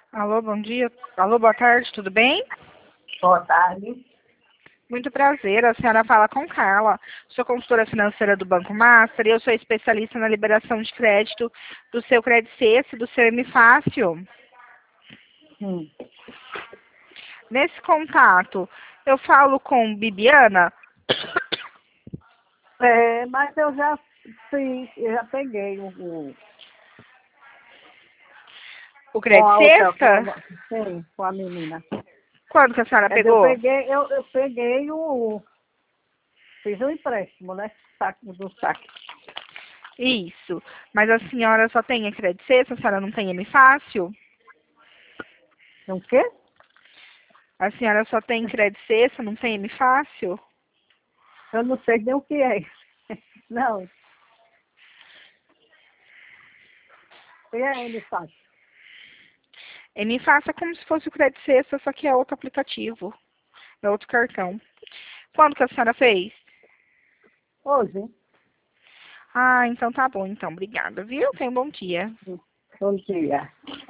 Alô, bom dia. Alô, boa tarde, tudo bem? Boa tarde. Muito prazer, a senhora fala com Carla. Sou consultora financeira do Banco Master e eu sou especialista na liberação de crédito do seu Credit Cessa e do seu M-Fácil. Nesse contato, eu falo com Bibiana. Mas eu já fiz, eu já peguei O com Credit a outra, Cessa? sim, com a menina. Quando que a senhora Quer dizer, eu pegou? peguei, eu peguei fiz um empréstimo, né? Saco do saque. Isso. Mas a senhora só tem a Credit Cessa, a senhora não tem M-Fácil? Um quê? A senhora só tem Credit Cessa, não tem M-Fácil? Eu não sei nem o que é isso. Não. E aí, ele faz? M-Fácil é como se fosse o Credit Cessa, só que é outro aplicativo, é outro cartão. Quando que a senhora fez? Hoje. Ah, então tá bom, então. Obrigada, viu? Tenha um bom dia. Bom dia.